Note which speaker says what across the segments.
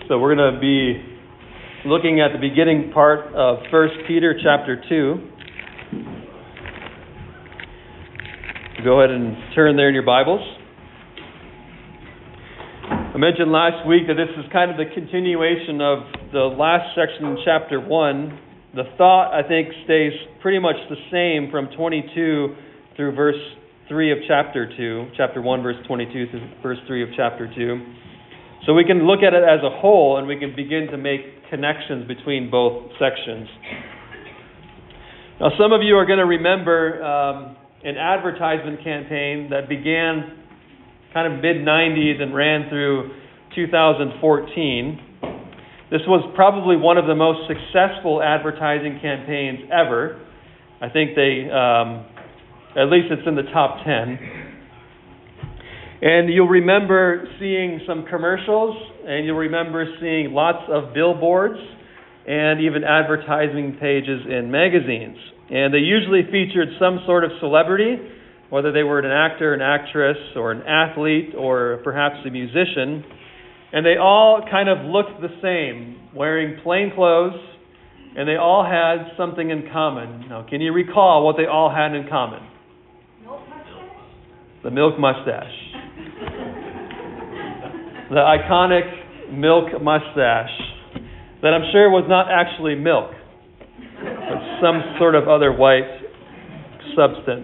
Speaker 1: So we're going to be looking at the beginning part of 1 Peter chapter 2. Go ahead and turn there in your Bibles. I mentioned last week that this is kind of the continuation of the last section in chapter 1. The thought, I think, stays pretty much the same from 22 through verse 3 of chapter 2. Chapter 1, verse 22 through verse 3 of chapter 2. So we can look at it as a whole and we can begin to make connections between both sections. Now, some of you are going to remember an advertisement campaign that began kind of mid-90s and ran through 2014. This was probably one of the most successful advertising campaigns ever. I think they, at least it's in the top 10. And you'll remember seeing some commercials, and you'll remember seeing lots of billboards and even advertising pages in magazines. And they usually featured some sort of celebrity, whether they were an actor, an actress, or an athlete, or perhaps a musician. And they all kind of looked the same, wearing plain clothes, and they all had something in common. Now, can you recall what they all had in common?
Speaker 2: Milk mustache?
Speaker 1: The milk mustache. The iconic milk mustache that I'm sure was not actually milk, but some sort of other white substance.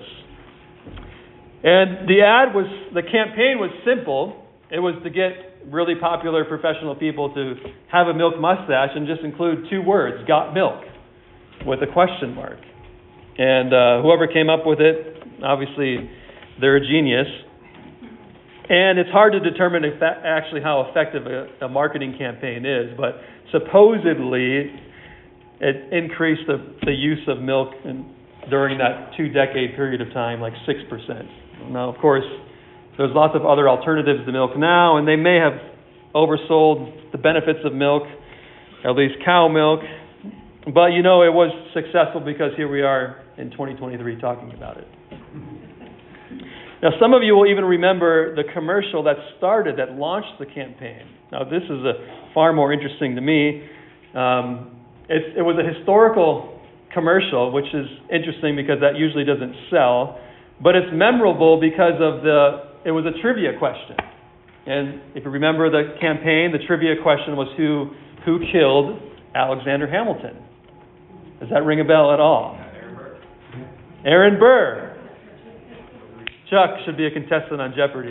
Speaker 1: And the campaign was simple. It was to get really popular professional people to have a milk mustache and just include two words, got milk, with a question mark. And whoever came up with it, obviously they're a genius. And it's hard to determine actually how effective a marketing campaign is, but supposedly it increased the use of milk during that 2-decade period of time, like 6%. Now, of course, there's lots of other alternatives to milk now, and they may have oversold the benefits of milk, at least cow milk. But, it was successful because here we are in 2023 talking about it. Now, some of you will even remember the commercial that launched the campaign. Now, this is far more interesting to me. It was a historical commercial, which is interesting because that usually doesn't sell. But it's memorable because it was a trivia question. And if you remember the campaign, the trivia question was who killed Alexander Hamilton? Does that ring a bell at all? Aaron Burr. Chuck should be a contestant on Jeopardy.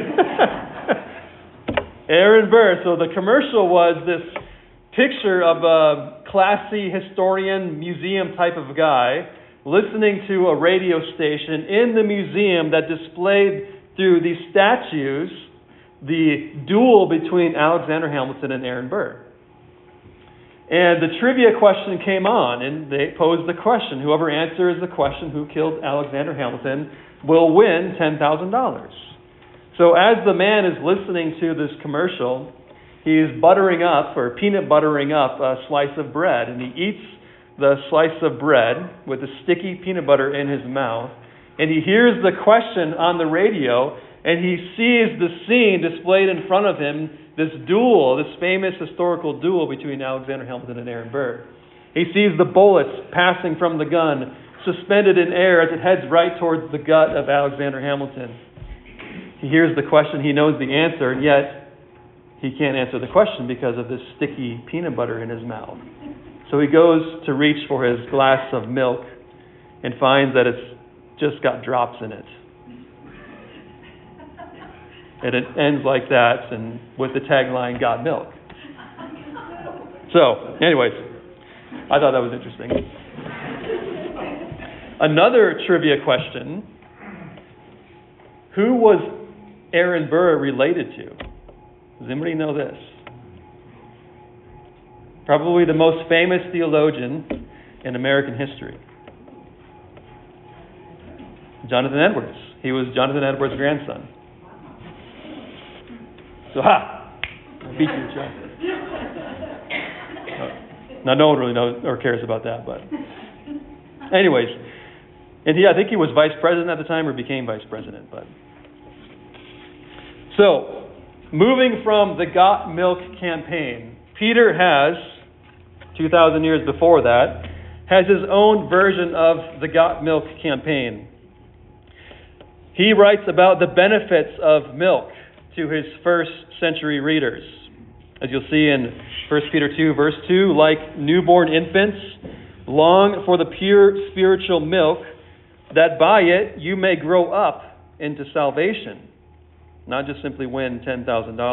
Speaker 1: Aaron Burr. So the commercial was this picture of a classy historian, museum type of guy listening to a radio station in the museum that displayed through these statues the duel between Alexander Hamilton and Aaron Burr. And the trivia question came on, and they posed the question. Whoever answers the question, who killed Alexander Hamilton, will win $10,000. So as the man is listening to this commercial, he's peanut buttering up a slice of bread, and he eats the slice of bread with the sticky peanut butter in his mouth, and he hears the question on the radio, and he sees the scene displayed in front of him, this duel, this famous historical duel between Alexander Hamilton and Aaron Burr. He sees the bullets passing from the gun, suspended in air as it heads right towards the gut of Alexander Hamilton. He hears the question, he knows the answer, and yet he can't answer the question because of this sticky peanut butter in his mouth. So he goes to reach for his glass of milk and finds that it's just got drops in it. And it ends like that, and with the tagline, got milk. So, anyways, I thought that was interesting. Another trivia question. Who was Aaron Burr related to? Does anybody know this? Probably the most famous theologian in American history. Jonathan Edwards. He was Jonathan Edwards' grandson. So, I beat you, Chuck. Now, no one really knows or cares about that, but anyways. And I think he was vice president at the time or became vice president. But so, moving from the Got Milk campaign Peter has, 2,000 years before that, has his own version of the Got Milk campaign. He writes about the benefits of milk to his first century readers. As you'll see in 1 Peter 2, verse 2, like newborn infants, long for the pure spiritual milk, that by it you may grow up into salvation, not just simply win $10,000.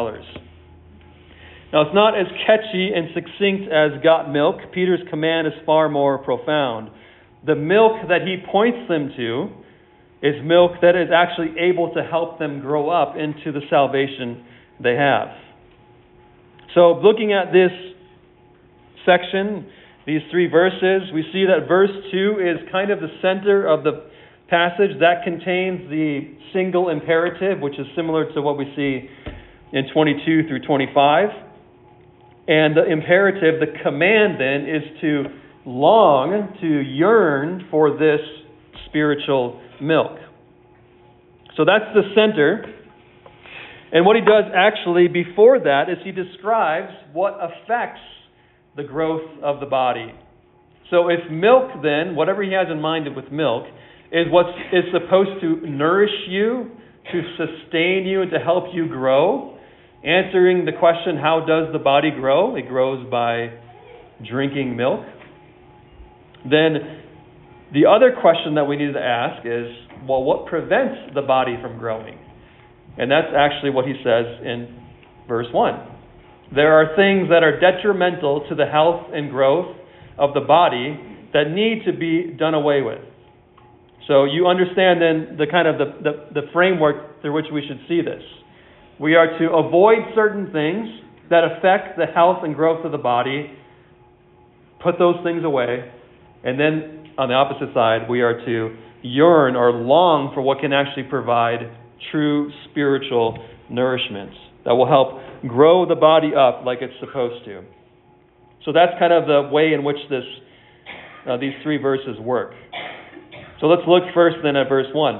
Speaker 1: Now, it's not as catchy and succinct as got milk. Peter's command is far more profound. The milk that he points them to is milk that is actually able to help them grow up into the salvation they have. So, looking at this section, these three verses, we see that verse 2 is kind of the center of the passage that contains the single imperative, which is similar to what we see in 22 through 25. And the imperative, the command then, is to long, to yearn for this spiritual milk. So that's the center. And what he does actually before that is he describes what affects the growth of the body. So if milk then, whatever he has in mind with milk, is what is supposed to nourish you, to sustain you, and to help you grow, answering the question, how does the body grow? It grows by drinking milk. Then the other question that we need to ask is, well, what prevents the body from growing? And that's actually what he says in verse 1. There are things that are detrimental to the health and growth of the body that need to be done away with. So you understand then the kind of the framework through which we should see this. We are to avoid certain things that affect the health and growth of the body, put those things away, and then on the opposite side, we are to yearn or long for what can actually provide true spiritual nourishment that will help grow the body up like it's supposed to. So that's kind of the way in which these three verses work. So let's look first then at verse 1.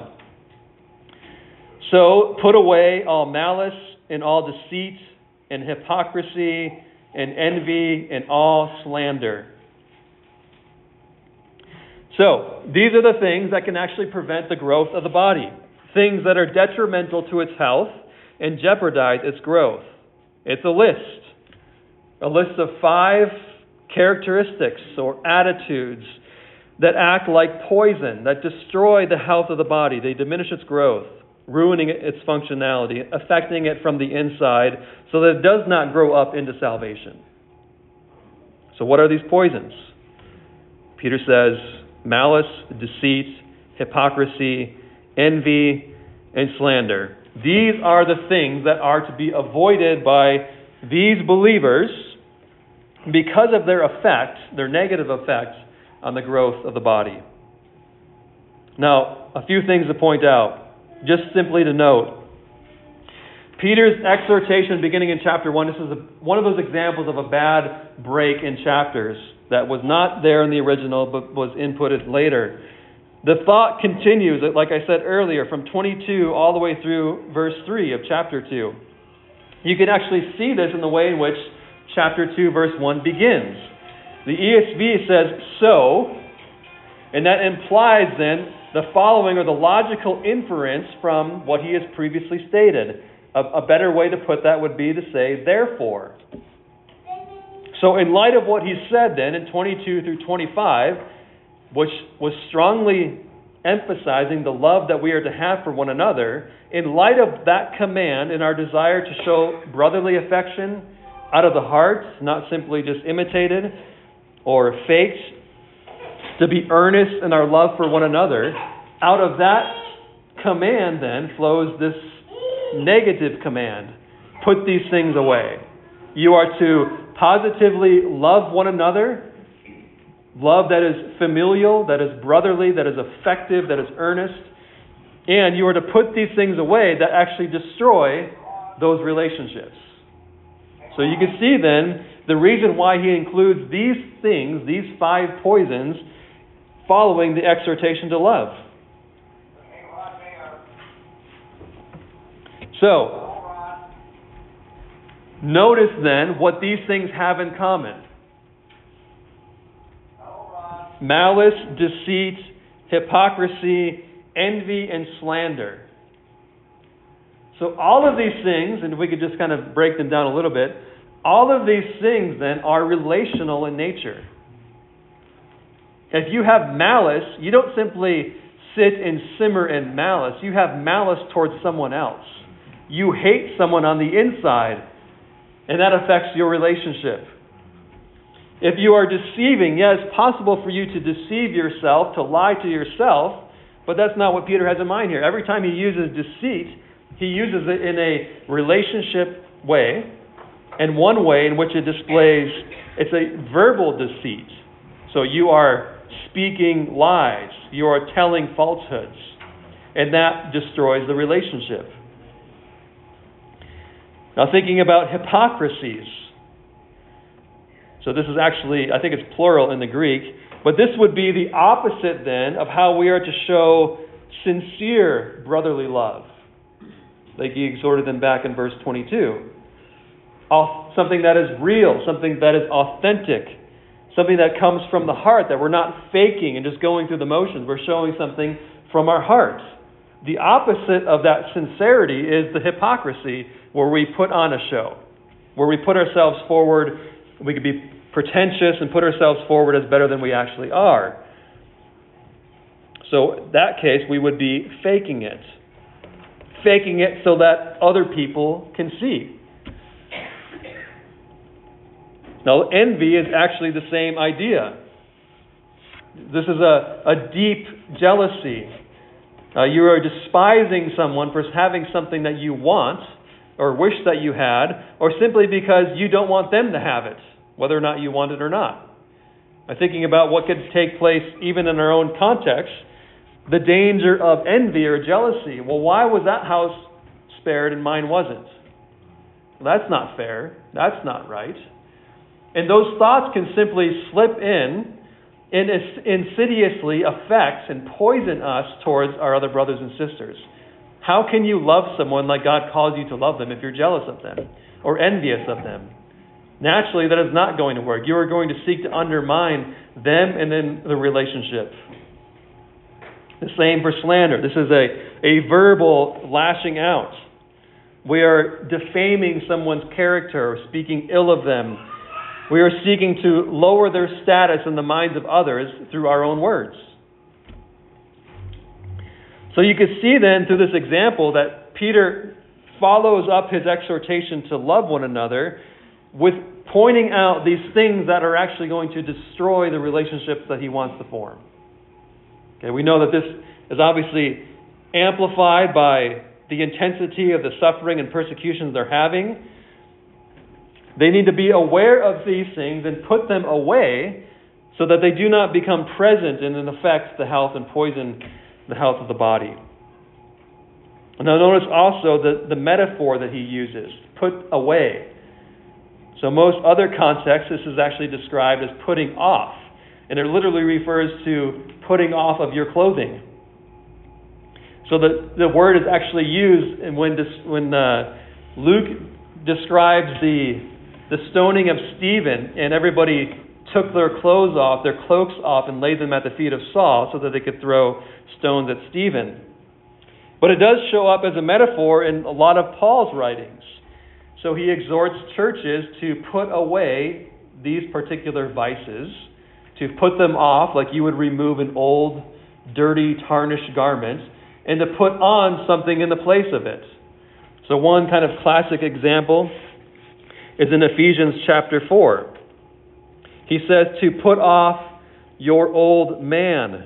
Speaker 1: So put away all malice and all deceit and hypocrisy and envy and all slander. So these are the things that can actually prevent the growth of the body. Things that are detrimental to its health and jeopardize its growth. It's a list of 5 characteristics or attitudes that act like poison, that destroy the health of the body. They diminish its growth, ruining its functionality, affecting it from the inside so that it does not grow up into salvation. So what are these poisons? Peter says malice, deceit, hypocrisy, envy, and slander. These are the things that are to be avoided by these believers because of their effect, their negative effect on the growth of the body. Now, a few things to point out, just simply to note. Peter's exhortation beginning in chapter 1, this is one of those examples of a bad break in chapters that was not there in the original but was inputted later. The thought continues, like I said earlier, from 22 all the way through verse 3 of chapter 2. You can actually see this in the way in which chapter 2, verse 1 begins. The ESV says, so, and that implies then the following or the logical inference from what he has previously stated. A better way to put that would be to say, therefore. So in light of what he said then in 22 through 25, which was strongly emphasizing the love that we are to have for one another, in light of that command and our desire to show brotherly affection out of the heart, not simply just imitated or faked, to be earnest in our love for one another, out of that command then flows this negative command. Put these things away. You are to positively love one another, love that is familial, that is brotherly, that is effective, that is earnest, and you are to put these things away that actually destroy those relationships. So you can see then the reason why he includes these things, these 5 poisons, following the exhortation to love. So, Notice then what these things have in common. Malice, deceit, hypocrisy, envy, and slander. So all of these things, and if we could just kind of break them down a little bit, all of these things then are relational in nature. If you have malice, you don't simply sit and simmer in malice. You have malice towards someone else. You hate someone on the inside, and that affects your relationship. If you are deceiving, yeah, it's possible for you to deceive yourself, to lie to yourself, but that's not what Peter has in mind here. Every time he uses deceit, he uses it in a relationship way, and one way in which it displays, it's a verbal deceit. So you are speaking lies, you are telling falsehoods, and that destroys the relationship. Now thinking about hypocrisies. So this is actually, I think it's plural in the Greek, but this would be the opposite then of how we are to show sincere brotherly love. Like he exhorted them back in verse 22. Something that is real, something that is authentic, something that comes from the heart, that we're not faking and just going through the motions. We're showing something from our heart. The opposite of that sincerity is the hypocrisy, where we put on a show, where we put ourselves forward. We could be pretentious and put ourselves forward as better than we actually are. So in that case, we would be faking it. Faking it so that other people can see. Now, envy is actually the same idea. This is a deep jealousy. You are despising someone for having something that you want or wish that you had, or simply because you don't want them to have it, whether or not you want it or not. I'm thinking about what could take place even in our own context, the danger of envy or jealousy. Well, why was that house spared and mine wasn't? Well, that's not fair. That's not right. And those thoughts can simply slip in and insidiously affect and poison us towards our other brothers and sisters. How can you love someone like God calls you to love them if you're jealous of them or envious of them? Naturally, that is not going to work. You are going to seek to undermine them and then the relationship. The same for slander. This is a verbal lashing out. We are defaming someone's character or speaking ill of them. We are seeking to lower their status in the minds of others through our own words. So you can see then through this example that Peter follows up his exhortation to love one another with pointing out these things that are actually going to destroy the relationships that he wants to form. Okay, we know that this is obviously amplified by the intensity of the suffering and persecutions they're having. They need to be aware of these things and put them away so that they do not become present and it affects the health and poison the health of the body. Now notice also the metaphor that he uses, put away. So most other contexts, this is actually described as putting off. And it literally refers to putting off of your clothing. So the word is actually used when Luke describes the stoning of Stephen, and everybody took their clothes off, their cloaks off, and laid them at the feet of Saul so that they could throw stones at Stephen. But it does show up as a metaphor in a lot of Paul's writings. So he exhorts churches to put away these particular vices, to put them off like you would remove an old, dirty, tarnished garment, and to put on something in the place of it. So one kind of classic example is in Ephesians chapter 4. He says to put off your old man,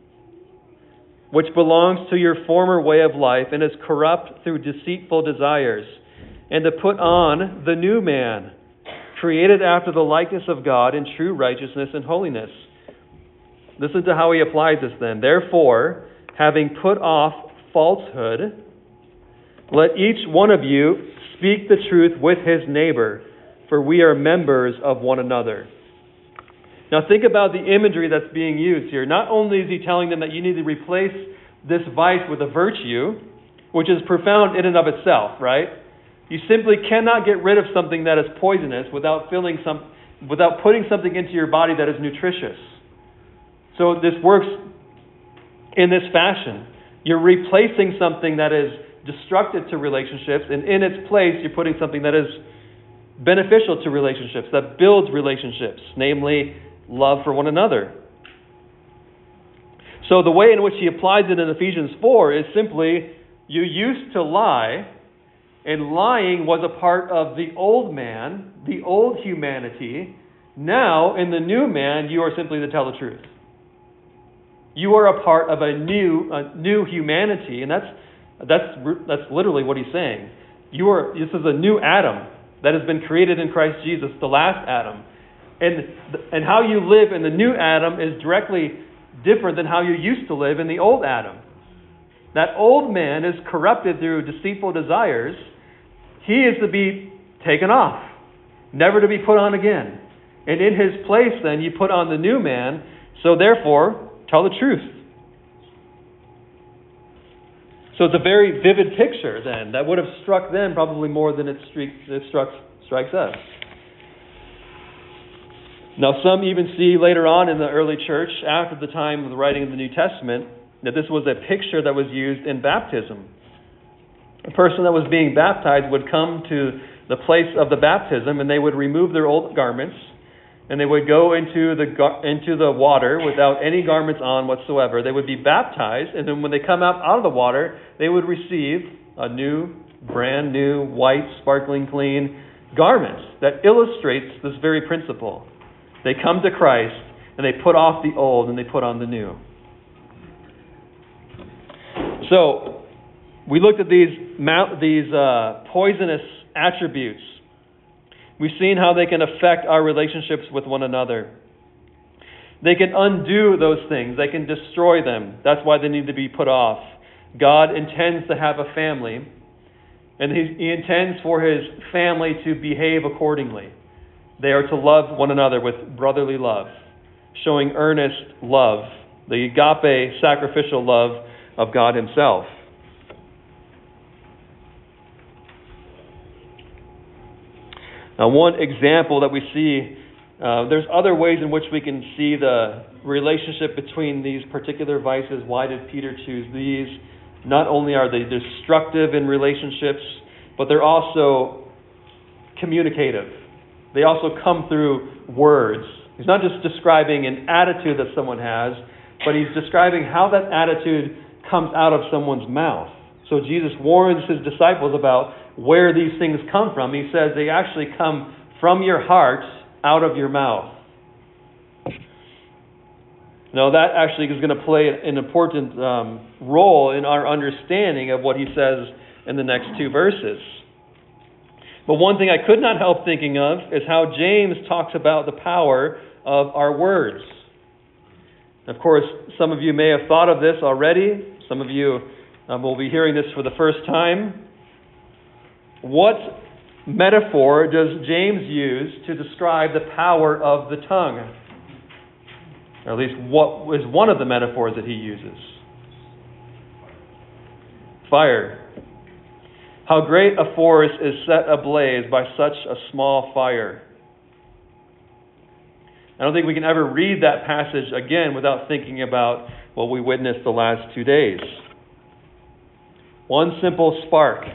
Speaker 1: which belongs to your former way of life and is corrupt through deceitful desires, and to put on the new man, created after the likeness of God in true righteousness and holiness. Listen to how he applies this then. Therefore, having put off falsehood, let each one of you speak the truth with his neighbor, for we are members of one another. Now think about the imagery that's being used here. Not only is he telling them that you need to replace this vice with a virtue, which is profound in and of itself, right? You simply cannot get rid of something that is poisonous without putting something into your body that is nutritious. So this works in this fashion. You're replacing something that is destructive to relationships, and in its place you're putting something that is beneficial to relationships, that builds relationships, namely love for one another. So the way in which he applies it in Ephesians 4 is simply, you used to lie, and lying was a part of the old man, the old humanity. Now, in the new man, you are simply to tell the truth. You are a part of a new humanity, and that's literally what he's saying. This is a new Adam that has been created in Christ Jesus, the last Adam. And how you live in the new Adam is directly different than how you used to live in the old Adam. That old man is corrupted through deceitful desires. He is to be taken off, never to be put on again. And in his place, then, you put on the new man. So therefore, tell the truth. So it's a very vivid picture, then, that would have struck them probably more than it strikes us. Now, some even see later on in the early church, after the time of the writing of the New Testament, that this was a picture that was used in baptism. A person that was being baptized would come to the place of the baptism, and they would remove their old garments, and they would go into the water without any garments on whatsoever. They would be baptized, and then when they come out of the water, they would receive a new, brand new, white, sparkling clean garment that illustrates this very principle. They come to Christ, and they put off the old, and they put on the new. So, we looked at these poisonous attributes. We've seen how they can affect our relationships with one another. They can undo those things. They can destroy them. That's why they need to be put off. God intends to have a family, and He intends for His family to behave accordingly. They are to love one another with brotherly love, showing earnest love, the agape, sacrificial love of God Himself. Now, one example that we see, there's other ways in which we can see the relationship between these particular vices. Why did Peter choose these? Not only are they destructive in relationships, but they're also communicative. They also come through words. He's not just describing an attitude that someone has, but he's describing how that attitude comes out of someone's mouth. So Jesus warns His disciples about where these things come from. He says they actually come from your heart, out of your mouth. Now that actually is going to play an important role in our understanding of what he says in the next two verses. But one thing I could not help thinking of is how James talks about the power of our words. Of course, some of you may have thought of this already. Some of you will be hearing this for the first time. What metaphor does James use to describe the power of the tongue? Or at least what is one of the metaphors that he uses? Fire. How great a forest is set ablaze by such a small fire. I don't think we can ever read that passage again without thinking about what we witnessed the last 2 days. One simple spark.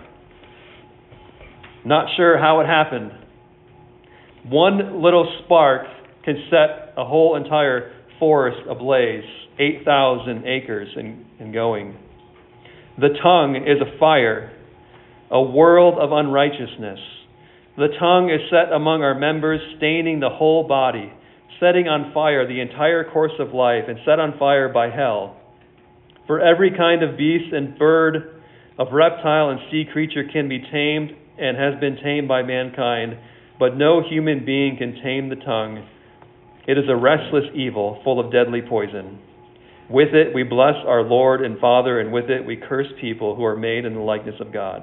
Speaker 1: Not sure how it happened. One little spark can set a whole entire forest ablaze, 8,000 acres and going. The tongue is a fire, a world of unrighteousness. The tongue is set among our members, staining the whole body, setting on fire the entire course of life, and set on fire by hell. For every kind of beast and bird, of reptile and sea creature can be tamed and has been tamed by mankind, but no human being can tame the tongue. It is a restless evil, full of deadly poison. With it we bless our Lord and Father, and with it we curse people who are made in the likeness of God.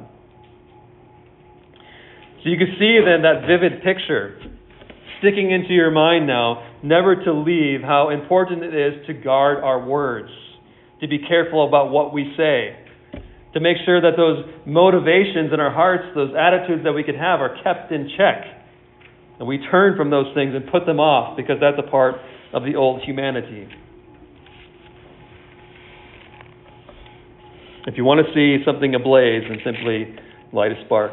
Speaker 1: So you can see then that vivid picture sticking into your mind now, never to leave how important it is to guard our words, to be careful about what we say, to make sure that those motivations in our hearts, those attitudes that we could have, are kept in check. And we turn from those things and put them off because that's a part of the old humanity. If you want to see something ablaze, then simply light a spark.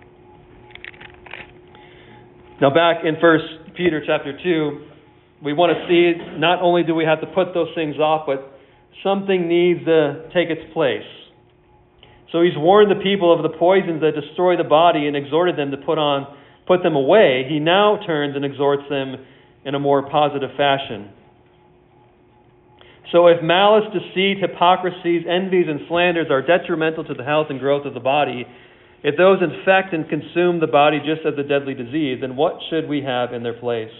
Speaker 1: Now back in 1 Peter chapter 2, we want to see not only do we have to put those things off, but something needs to take its place. So he's warned the people of the poisons that destroy the body and exhorted them to put them away. He now turns and exhorts them in a more positive fashion. So if malice, deceit, hypocrisies, envies, and slanders are detrimental to the health and growth of the body, if those infect and consume the body just as a deadly disease, then what should we have in their place?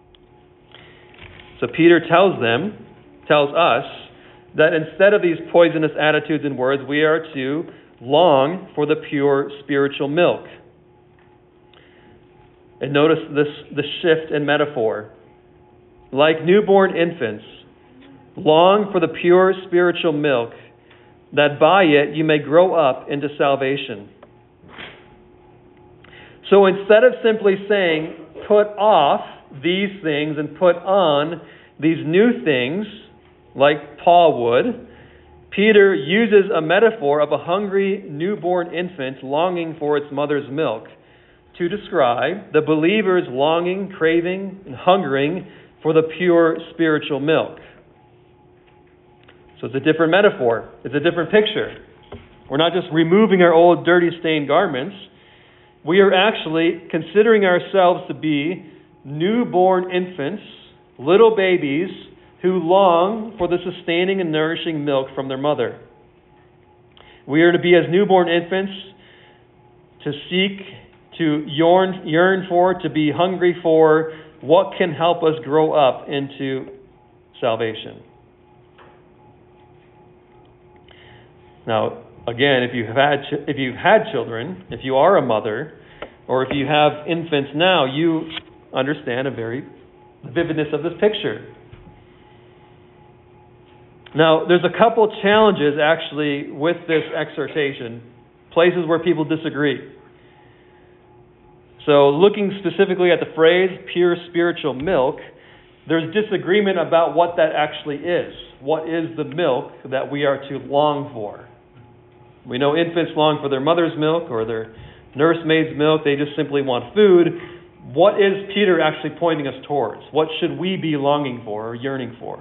Speaker 1: So Peter tells us, that instead of these poisonous attitudes and words, we are to long for the pure spiritual milk. And notice the shift in metaphor. Like newborn infants, long for the pure spiritual milk, that by it you may grow up into salvation. So instead of simply saying, put off these things and put on these new things, like Paul would, Peter uses a metaphor of a hungry newborn infant longing for its mother's milk to describe the believer's longing, craving, and hungering for the pure spiritual milk. So it's a different metaphor. It's a different picture. We're not just removing our old dirty stained garments. We are actually considering ourselves to be newborn infants, little babies, who long for the sustaining and nourishing milk from their mother. We are to be as newborn infants, to seek, to yearn for, to be hungry for what can help us grow up into salvation. Now, again, if you've had children, if you are a mother, or if you have infants now, you understand the vividness of this picture. Now, there's a couple challenges actually with this exhortation, places where people disagree. So, looking specifically at the phrase pure spiritual milk, there's disagreement about what that actually is. What is the milk that we are to long for? We know infants long for their mother's milk or their nursemaid's milk. They just simply want food. What is Peter actually pointing us towards? What should we be longing for or yearning for?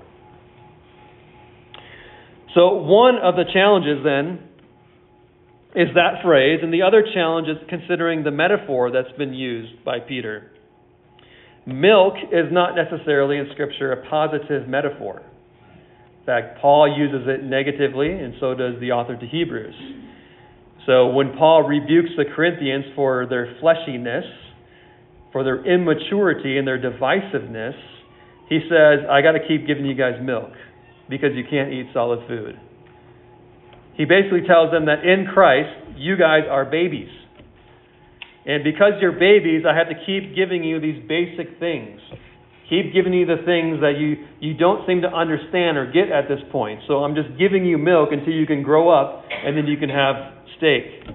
Speaker 1: So one of the challenges then is that phrase, and the other challenge is considering the metaphor that's been used by Peter. Milk is not necessarily in Scripture a positive metaphor. In fact, Paul uses it negatively, and so does the author to Hebrews. So when Paul rebukes the Corinthians for their fleshiness, for their immaturity and their divisiveness, he says, I got to keep giving you guys milk because you can't eat solid food. He basically tells them that in Christ, you guys are babies. And because you're babies, I have to keep giving you these basic things. Keep giving you the things that you don't seem to understand or get at this point. So I'm just giving you milk until you can grow up, and then you can have steak.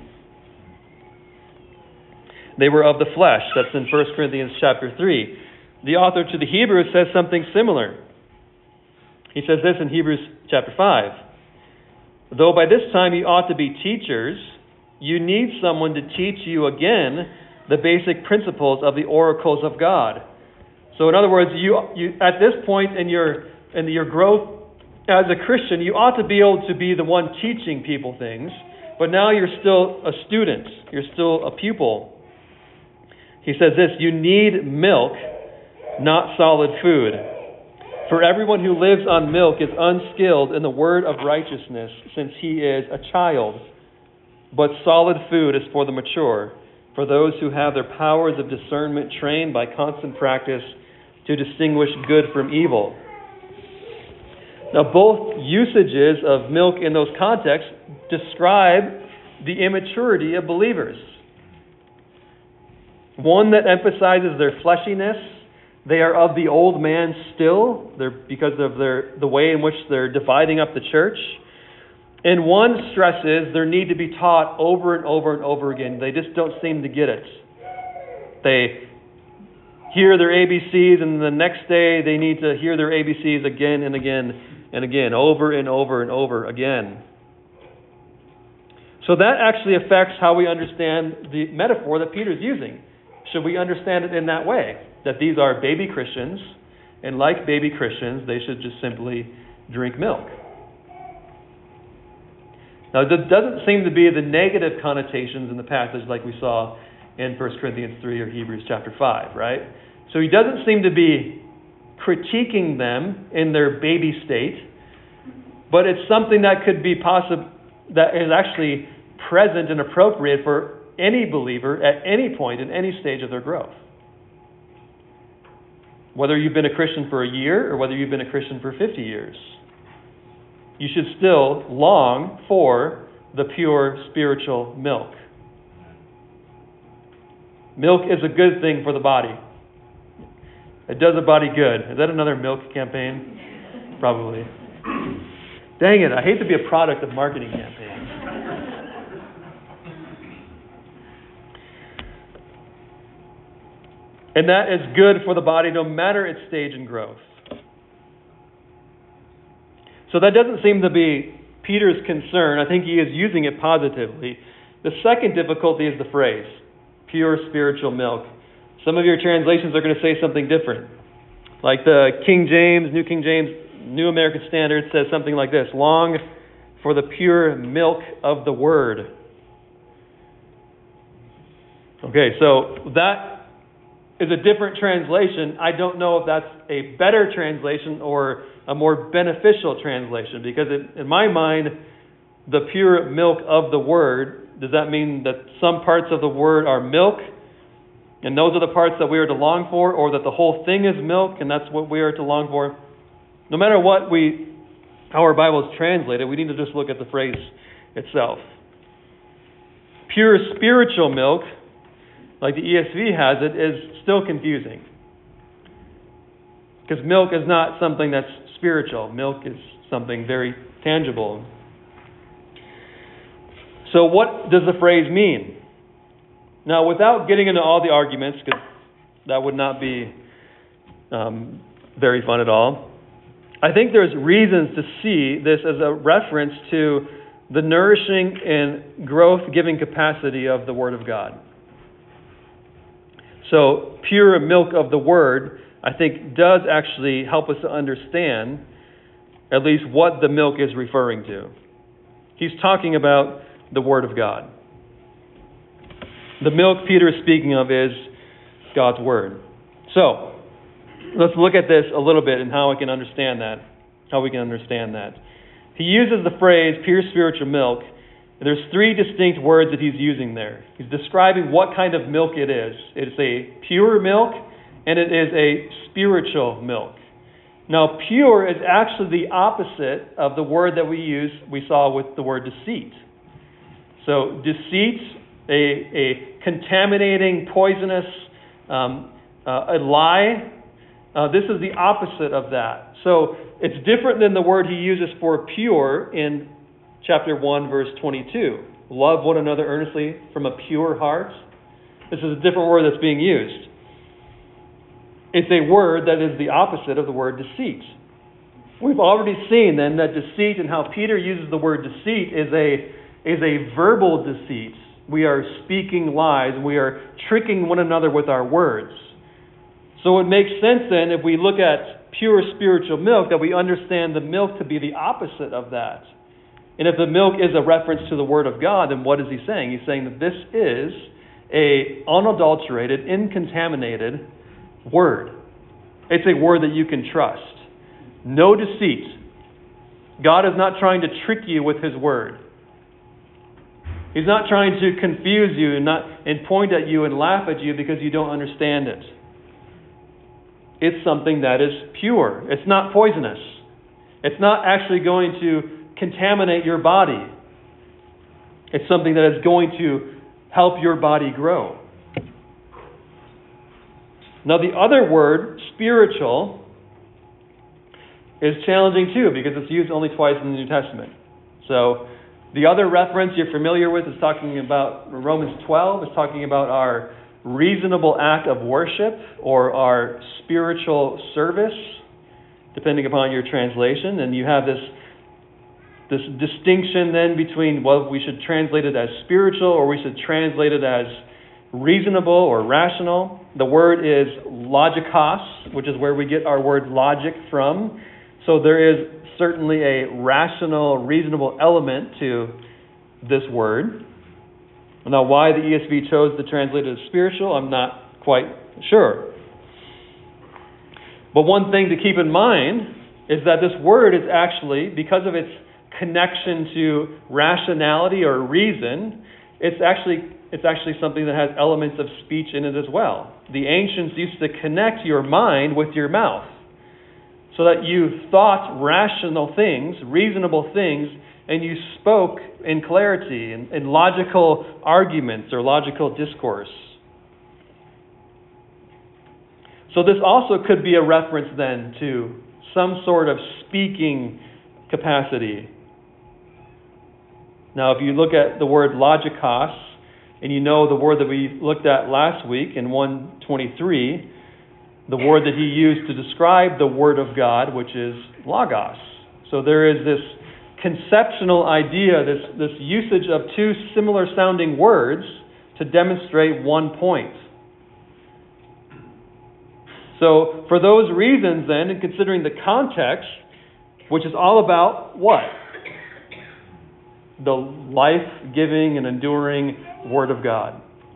Speaker 1: They were of the flesh. That's in 1 Corinthians chapter 3. The author to the Hebrews says something similar. He says this in Hebrews chapter 5. Though by this time you ought to be teachers, you need someone to teach you again the basic principles of the oracles of God. So in other words, you at this point in your growth as a Christian, you ought to be able to be the one teaching people things, but now you're still a student. You're still a pupil. He says this, you need milk, not solid food. For everyone who lives on milk is unskilled in the word of righteousness, since he is a child. But solid food is for the mature, for those who have their powers of discernment trained by constant practice to distinguish good from evil. Now, both usages of milk in those contexts describe the immaturity of believers. One that emphasizes their fleshiness. They are of the old man still, because of the way in which they're dividing up the church. And one stresses their need to be taught over and over and over again. They just don't seem to get it. They hear their ABCs, and the next day they need to hear their ABCs again and again and again, over and over and over again. So that actually affects how we understand the metaphor that Peter's using. Should we understand it in that way? That these are baby Christians, and like baby Christians, they should just simply drink milk. Now, there doesn't seem to be the negative connotations in the passage like we saw in 1 Corinthians 3 or Hebrews chapter 5, right? So he doesn't seem to be critiquing them in their baby state, but it's something that could be possible, that is actually present and appropriate for any believer at any point in any stage of their growth. Whether you've been a Christian for a year or whether you've been a Christian for 50 years, you should still long for the pure spiritual milk. Milk is a good thing for the body. It does a body good. Is that another milk campaign? Probably. Dang it, I hate to be a product of marketing campaigns. And that is good for the body no matter its stage in growth. So that doesn't seem to be Peter's concern. I think he is using it positively. The second difficulty is the phrase, pure spiritual milk. Some of your translations are going to say something different. Like the King James, New King James, New American Standard says something like this: long for the pure milk of the word. Okay, so that is a different translation. I don't know if that's a better translation or a more beneficial translation, because in my mind, the pure milk of the word, does that mean that some parts of the word are milk, and those are the parts that we are to long for, or that the whole thing is milk, and that's what we are to long for? No matter how our Bible is translated, we need to just look at the phrase itself. Pure spiritual milk, like the ESV has it, is still confusing. Because milk is not something that's spiritual. Milk is something very tangible. So what does the phrase mean? Now, without getting into all the arguments, because that would not be very fun at all, I think there's reasons to see this as a reference to the nourishing and growth-giving capacity of the Word of God. So, pure milk of the Word, I think, does actually help us to understand at least what the milk is referring to. He's talking about the Word of God. The milk Peter is speaking of is God's Word. So, let's look at this a little bit and how we can understand that. He uses the phrase pure spiritual milk. There's three distinct words that he's using there. He's describing what kind of milk it is. It's a pure milk, and it is a spiritual milk. Now, pure is actually the opposite of the word that we saw with the word deceit. So, deceit, a contaminating, poisonous, a lie, this is the opposite of that. So, it's different than the word he uses for pure in chapter 1, verse 22. Love one another earnestly from a pure heart. This is a different word that's being used. It's a word that is the opposite of the word deceit. We've already seen then that deceit and how Peter uses the word deceit is a verbal deceit. We are speaking lies. We are tricking one another with our words. So it makes sense then, if we look at pure spiritual milk, that we understand the milk to be the opposite of that. And if the milk is a reference to the Word of God, then what is he saying? He's saying that this is a unadulterated, uncontaminated word. It's a word that you can trust. No deceit. God is not trying to trick you with His Word. He's not trying to confuse you and point at you and laugh at you because you don't understand it. It's something that is pure. It's not poisonous. It's not actually going to contaminate your body. It's something that is going to help your body grow. Now, the other word, spiritual, is challenging too because it's used only twice in the New Testament. So, The other reference you're familiar with is talking about Romans 12, is talking about our reasonable act of worship or our spiritual service, depending upon your translation. And you have this distinction then between, well, we should translate it as spiritual or we should translate it as reasonable or rational. The word is logikos, which is where we get our word logic from. So there is certainly a rational, reasonable element to this word. Now, why the ESV chose to translate it as spiritual, I'm not quite sure. But one thing to keep in mind is that this word is actually, because of its connection to rationality or reason, it's actually something that has elements of speech in it as well. The ancients used to connect your mind with your mouth so that you thought rational things, reasonable things, and you spoke in clarity, in logical arguments or logical discourse. So this also could be a reference then to some sort of speaking capacity. Now, if you look at the word logikos, and you know the word that we looked at last week in 123, the word that he used to describe the Word of God, which is logos. So there is this conceptual idea, this usage of two similar sounding words to demonstrate one point. So for those reasons then, and considering the context, which is all about what? The life-giving and enduring Word of God.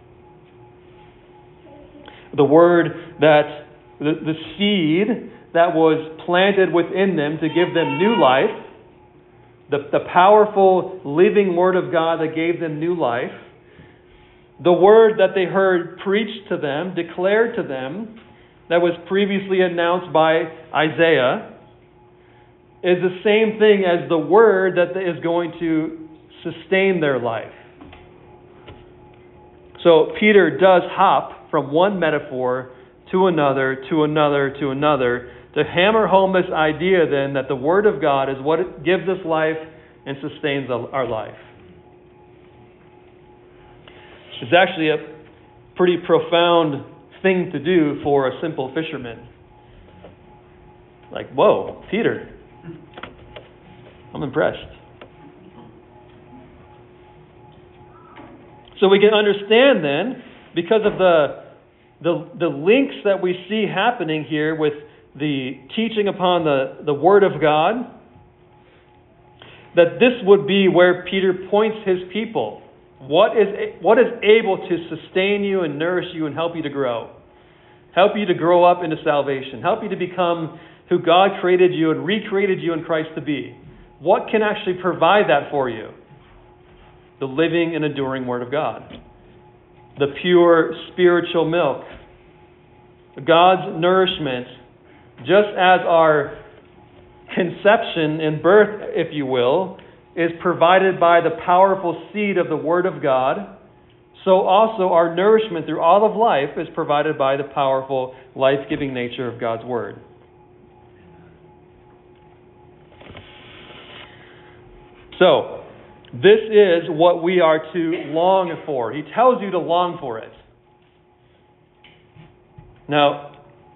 Speaker 1: The Word that, the seed that was planted within them to give them new life, the powerful living Word of God that gave them new life, the Word that they heard preached to them, declared to them, that was previously announced by Isaiah, is the same thing as the Word that is going to sustain their life. So Peter does hop from one metaphor to another, to another, to another, to hammer home this idea then that the Word of God is what gives us life and sustains our life. It's actually a pretty profound thing to do for a simple fisherman. Like, whoa, Peter, I'm impressed. So we can understand then, because of the links that we see happening here with the teaching upon the Word of God, that this would be where Peter points his people. What is able to sustain you and nourish you and help you to grow? Help you to grow up into salvation. Help you to become who God created you and recreated you in Christ to be. What can actually provide that for you? The living and enduring Word of God. The pure spiritual milk. God's nourishment, just as our conception and birth, if you will, is provided by the powerful seed of the Word of God, so also our nourishment through all of life is provided by the powerful, life-giving nature of God's Word. So, this is what we are to long for. He tells you to long for it. Now,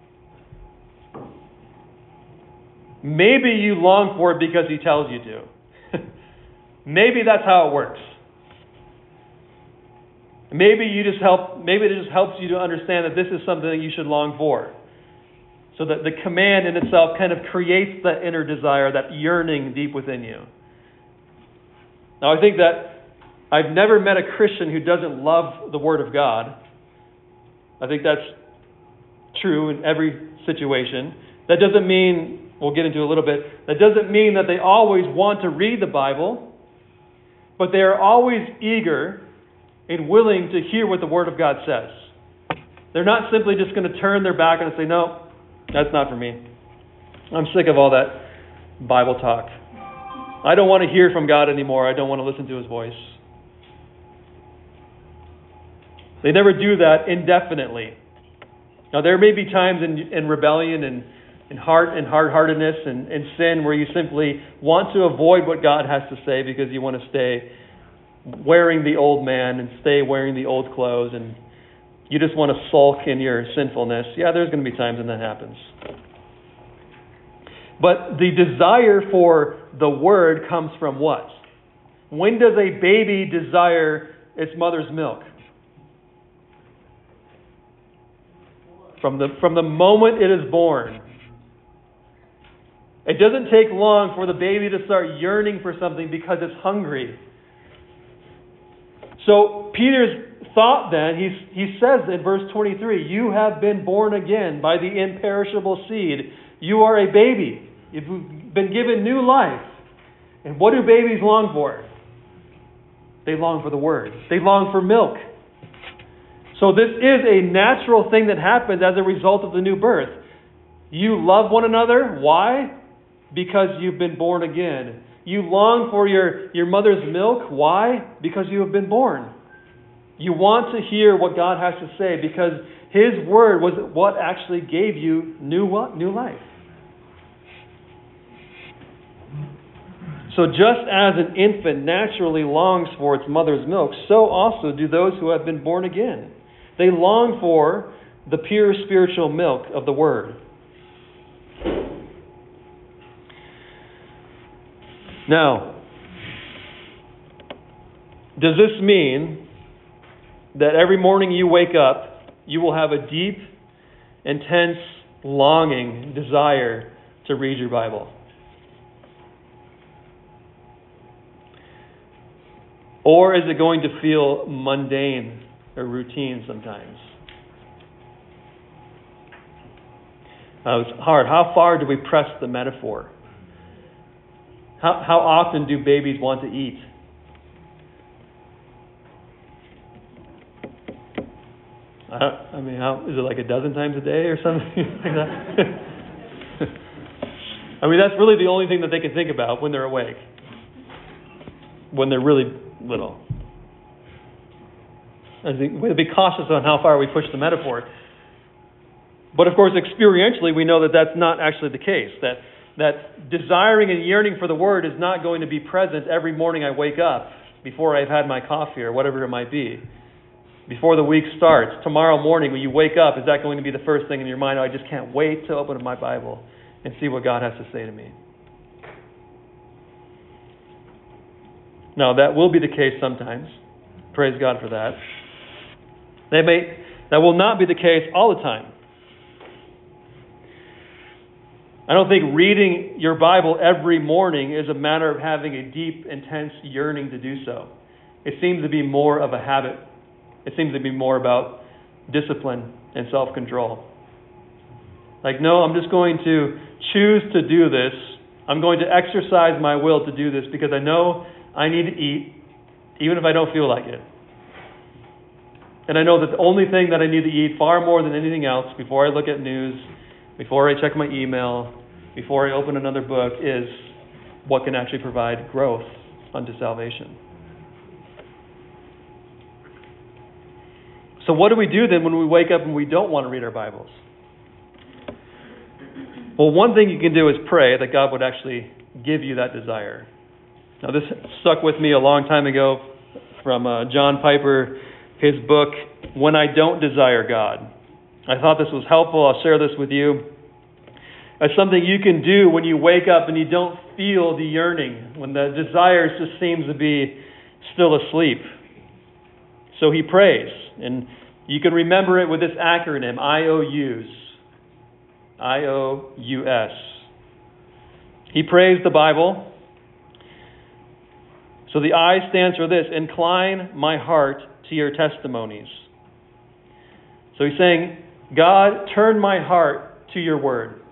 Speaker 1: maybe you long for it because he tells you to. Maybe that's how it works. Maybe it just helps you to understand that this is something that you should long for. So that the command in itself kind of creates that inner desire, that yearning deep within you. Now, I think that I've never met a Christian who doesn't love the Word of God. I think that's true in every situation. That doesn't mean, we'll get into a little bit, that doesn't mean that they always want to read the Bible, but they are always eager and willing to hear what the Word of God says. They're not simply just going to turn their back and say, no, that's not for me. I'm sick of all that Bible talk. I don't want to hear from God anymore. I don't want to listen to His voice. They never do that indefinitely. Now, there may be times in rebellion and hard-heartedness and sin, where you simply want to avoid what God has to say because you want to stay wearing the old man and stay wearing the old clothes, and you just want to sulk in your sinfulness. Yeah, there's going to be times when that happens. But the desire for the Word comes from what? When does a baby desire its mother's milk? From the moment it is born. It doesn't take long for the baby to start yearning for something because it's hungry. So Peter's thought then, he says in verse 23, you have been born again by the imperishable seed. You are a baby. You've been given new life. And what do babies long for? They long for the Word. They long for milk. So this is a natural thing that happens as a result of the new birth. You love one another. Why? Because you've been born again. You long for your mother's milk. Why? Because you have been born. You want to hear what God has to say because His Word was what actually gave you new life. So just as an infant naturally longs for its mother's milk, so also do those who have been born again. They long for the pure spiritual milk of the Word. Now, does this mean that every morning you wake up, you will have a deep, intense longing, desire to read your Bible? Or is it going to feel mundane or routine sometimes? It's hard. How far do we press the metaphor? How often do babies want to eat? Is it like a dozen times a day or something like that? That's really the only thing that they can think about when they're awake. When they're really little. I think we have to be cautious on how far we push the metaphor. But of course, experientially, we know that that's not actually the case. That desiring and yearning for the Word is not going to be present every morning I wake up, before I've had my coffee or whatever it might be. Before the week starts, tomorrow morning when you wake up, is that going to be the first thing in your mind? Oh, I just can't wait to open up my Bible and see what God has to say to me. Now, that will be the case sometimes. Praise God for that. That will not be the case all the time. I don't think reading your Bible every morning is a matter of having a deep, intense yearning to do so. It seems to be more of a habit. It seems to be more about discipline and self-control. Like, no, I'm just going to choose to do this. I'm going to exercise my will to do this because I know I need to eat, even if I don't feel like it. And I know that the only thing that I need to eat far more than anything else before I look at news, before I check my email, before I open another book, is what can actually provide growth unto salvation. So what do we do then when we wake up and we don't want to read our Bibles? Well, one thing you can do is pray that God would actually give you that desire. Now, this stuck with me a long time ago from John Piper, his book, When I Don't Desire God. I thought this was helpful. I'll share this with you. It's something you can do when you wake up and you don't feel the yearning, when the desire just seems to be still asleep. So he prays, and you can remember it with this acronym, IOUs. IOUS. He prays the Bible. So the I stands for this: incline my heart to your testimonies. So he's saying, God, turn my heart to your word.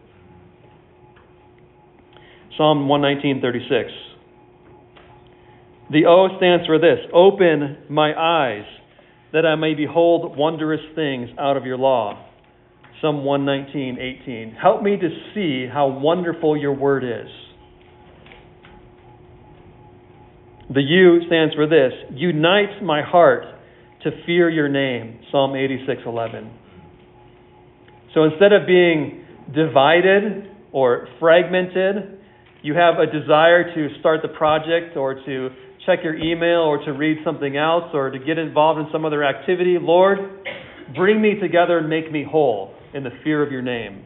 Speaker 1: Psalm 119:36. The O stands for this: open my eyes that I may behold wondrous things out of your law. Psalm 119:18. Help me to see how wonderful your word is. The U stands for this: unite my heart to fear your name. Psalm 86:11. So instead of being divided or fragmented, you have a desire to start the project or to check your email or to read something else or to get involved in some other activity, Lord, bring me together and make me whole in the fear of your name.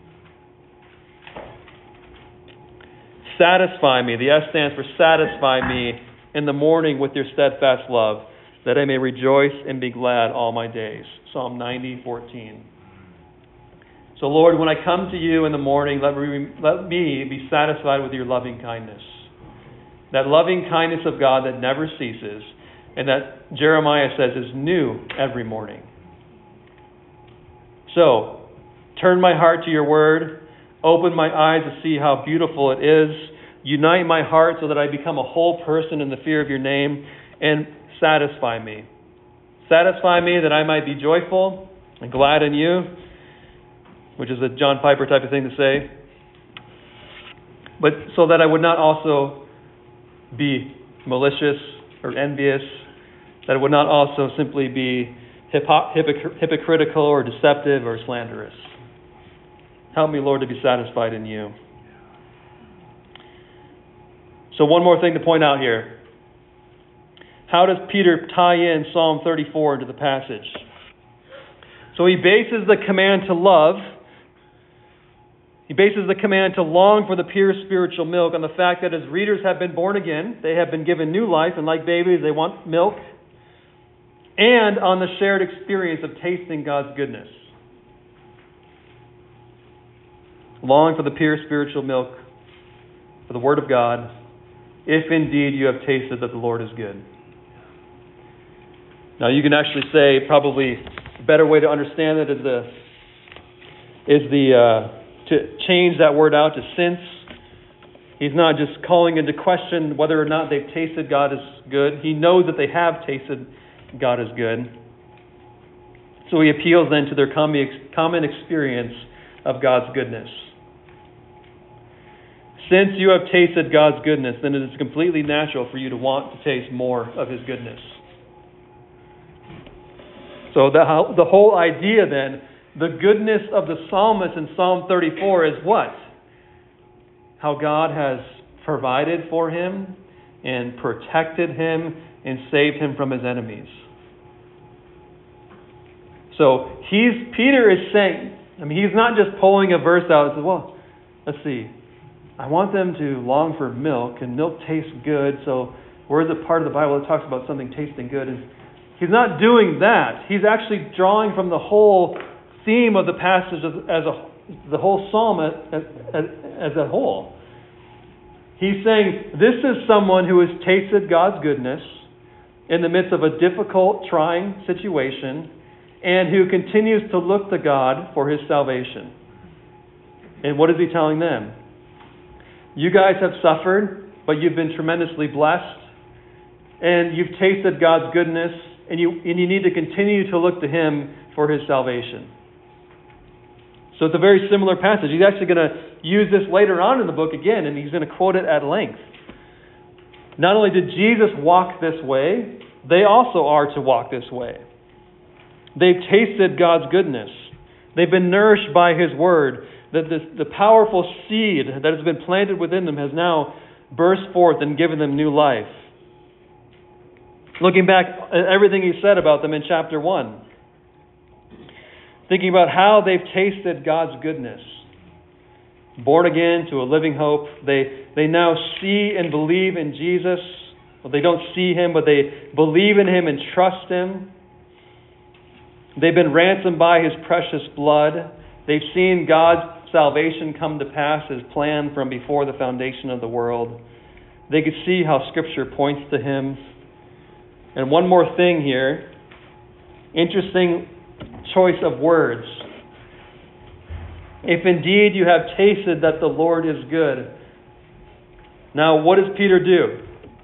Speaker 1: Satisfy me. The S stands for satisfy me in the morning with your steadfast love, that I may rejoice and be glad all my days. Psalm 90:14. So Lord, when I come to you in the morning, let me be satisfied with your loving kindness. That loving kindness of God that never ceases, and that Jeremiah says is new every morning. So, turn my heart to your word, open my eyes to see how beautiful it is, unite my heart so that I become a whole person in the fear of your name, and satisfy me. Satisfy me that I might be joyful and glad in you, which is a John Piper type of thing to say, but so that I would not also be malicious or envious, that it would not also simply be hypocritical or deceptive or slanderous. Help me, Lord, to be satisfied in you. So one more thing to point out here. How does Peter tie in Psalm 34 into the passage? So he bases the command to love, he bases the command to long for the pure spiritual milk on the fact that his readers have been born again, they have been given new life, and like babies, they want milk, and on the shared experience of tasting God's goodness. Long for the pure spiritual milk, for the Word of God, if indeed you have tasted that the Lord is good. Now you can actually say, probably a better way to understand it is to change that word out to since. He's not just calling into question whether or not they've tasted God is good. He knows that they have tasted God is good. So he appeals then to their common experience of God's goodness. Since you have tasted God's goodness, then it is completely natural for you to want to taste more of his goodness. So the whole idea then, the goodness of the psalmist in Psalm 34 is what? How God has provided for him and protected him and saved him from his enemies. So Peter is saying, he's not just pulling a verse out and says, well, let's see, I want them to long for milk, and milk tastes good, so where's the part of the Bible that talks about something tasting good? And he's not doing that. He's actually drawing from the whole theme of the passage the whole psalm as a whole. He's saying this is someone who has tasted God's goodness in the midst of a difficult, trying situation, and who continues to look to God for his salvation. And what is he telling them? You guys have suffered, but you've been tremendously blessed, and you've tasted God's goodness, and you need to continue to look to him for his salvation. So it's a very similar passage. He's actually going to use this later on in the book again, and he's going to quote it at length. Not only did Jesus walk this way, they also are to walk this way. They've tasted God's goodness. They've been nourished by his word. That the powerful seed that has been planted within them has now burst forth and given them new life. Looking back at everything he said about them in chapter 1. Thinking about how they've tasted God's goodness. Born again to a living hope. They now see and believe in Jesus. Well, they don't see him, but they believe in him and trust him. They've been ransomed by his precious blood. They've seen God's salvation come to pass as planned from before the foundation of the world. They could see how Scripture points to him. And one more thing here. Interesting choice of words. If indeed you have tasted that the Lord is good. Now, what does Peter do?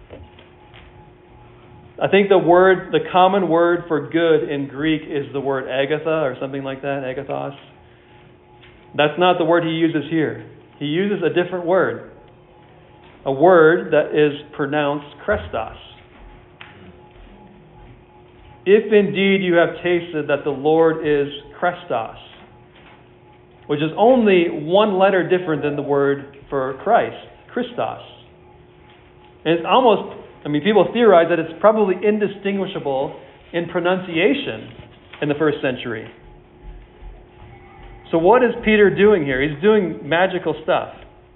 Speaker 1: I think the common word for good in Greek is the word agatha or something like that, agathos. That's not the word he uses here. He uses a different word. A word that is pronounced Christos. If indeed you have tasted that the Lord is Christos. which is only one letter different than the word for Christ, Christos. And it's almost, people theorize that it's probably indistinguishable in pronunciation in the first century. So what is Peter doing here? He's doing magical stuff.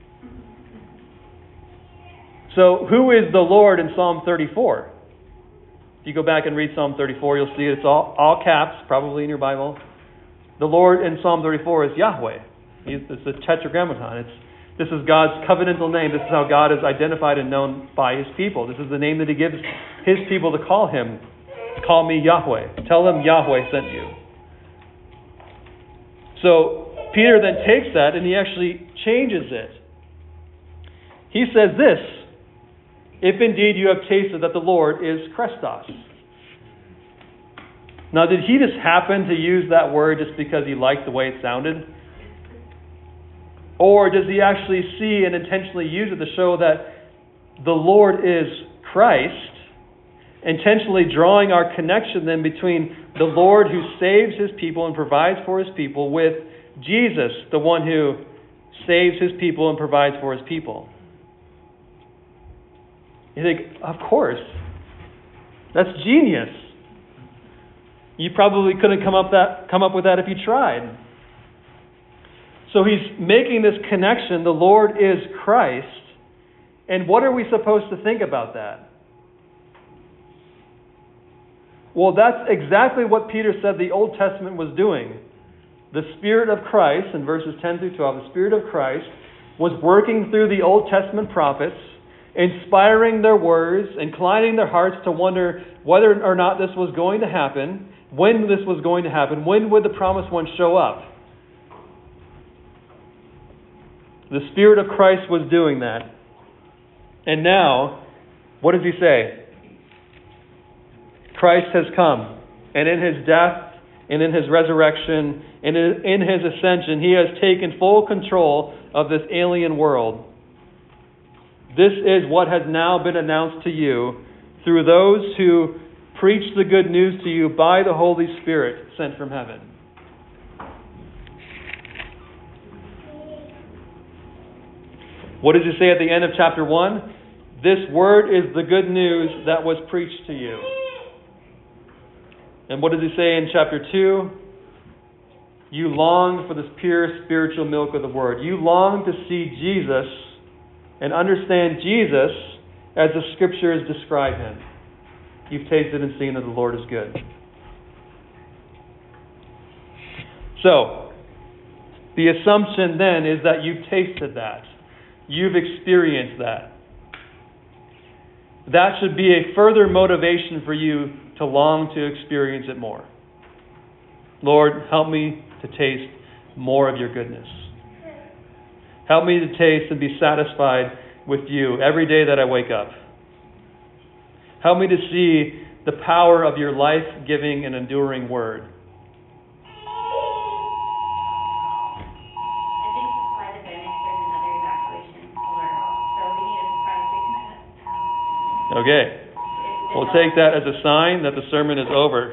Speaker 1: So who is the Lord in Psalm 34? If you go back and read Psalm 34, you'll see it's all caps, probably in your Bible. The Lord in Psalm 34 is Yahweh. It's a tetragrammaton. This is God's covenantal name. This is how God is identified and known by His people. This is the name that He gives His people to call Him. Call me Yahweh. Tell them Yahweh sent you. So Peter then takes that and he actually changes it. He says this: if indeed you have tasted that the Lord is Christos. Now, did he just happen to use that word just because he liked the way it sounded? Or does he actually see and intentionally use it to show that the Lord is Christ, intentionally drawing our connection then between the Lord who saves His people and provides for His people with Jesus, the one who saves His people and provides for His people? You think, of course. That's genius. You probably couldn't come up with that if you tried. So he's making this connection. The Lord is Christ. And what are we supposed to think about that? Well, that's exactly what Peter said the Old Testament was doing. The Spirit of Christ, in verses 10 through 12, the Spirit of Christ was working through the Old Testament prophets, inspiring their words, inclining their hearts to wonder whether or not this was going to happen, when this was going to happen, when would the promised one show up. The Spirit of Christ was doing that. And now, what does he say? Christ has come, and in His death, and in His resurrection, and in His ascension, He has taken full control of this alien world. This is what has now been announced to you through those who preach the good news to you by the Holy Spirit sent from heaven. What does he say at the end of chapter 1? This word is the good news that was preached to you. And what does he say in chapter 2? You long for this pure spiritual milk of the Word. You long to see Jesus and understand Jesus as the Scriptures describe Him. You've tasted and seen that the Lord is good. So, the assumption then is that you've tasted that. You've experienced that. That should be a further motivation for you to long to experience it more. Lord, help me to taste more of your goodness. Help me to taste and be satisfied with you every day that I wake up. Help me to see the power of your life-giving and enduring word. Okay. We'll take that as a sign that the sermon is over.